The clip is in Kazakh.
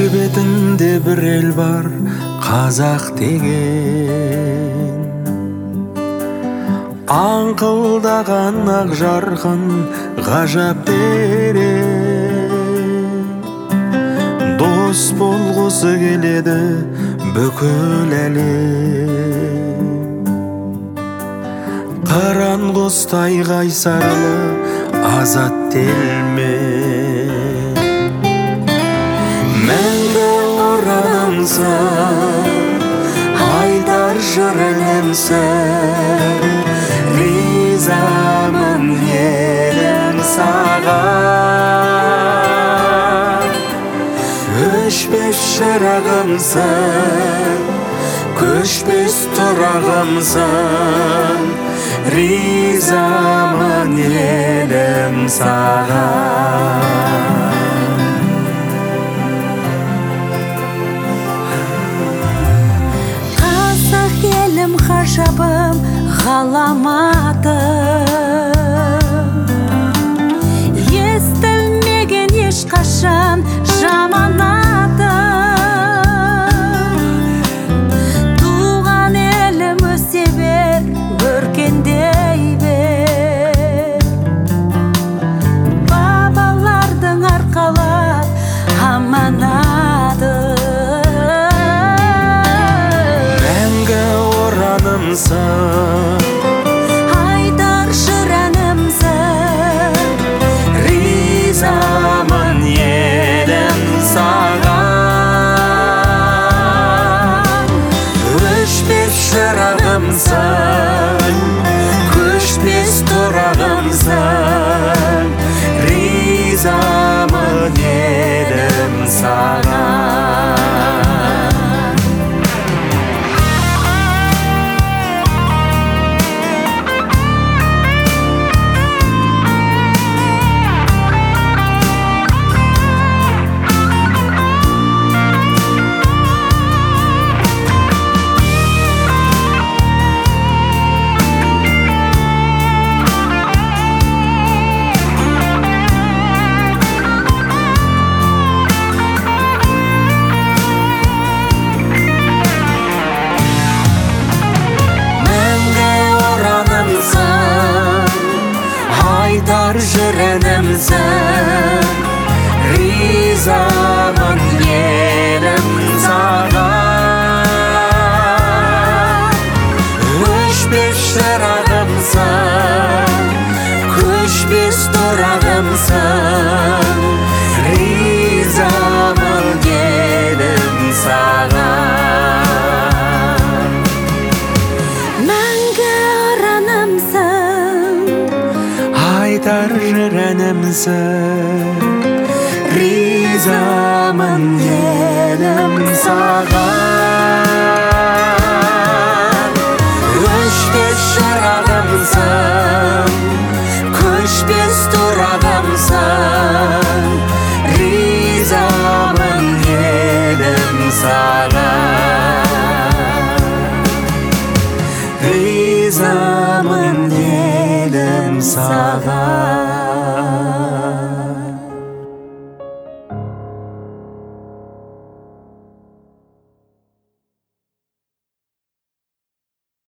бетінде бір ел бар, қазақ деген. Аңқылдаған ақ жарқын ғажап терең. Дос болғысы келеді бүкіл әлем. Қыран құстай қайсарлы азат телмен. Мәңгі оранымсың, айтар жырыңымсың. Ризамын елім саған. Өшпес шырағымсың, көшпес тұрағымсың. Ризамын елім саған. Қазақ елім ғажабым, ғаламатым. Естілмеген ешқашан жаман атым. Туған елім өсе бер, өркендей бер. Бабалардың арқалап аманатым. Мәңгі оранымсың, айтар жырыңымсың. ризамын елім саған. Өшпес шырағымсың, көшпес тұрағымсың. Ризамын елім саған. Айтар жырыңымсың, ризамын елім саған. Өшпес шырағымсың, көшпес тұрағымсың. Ризамын елім саған. Мәңгі оранымсың, айтар жырыңымсың. Ризамын елім саған.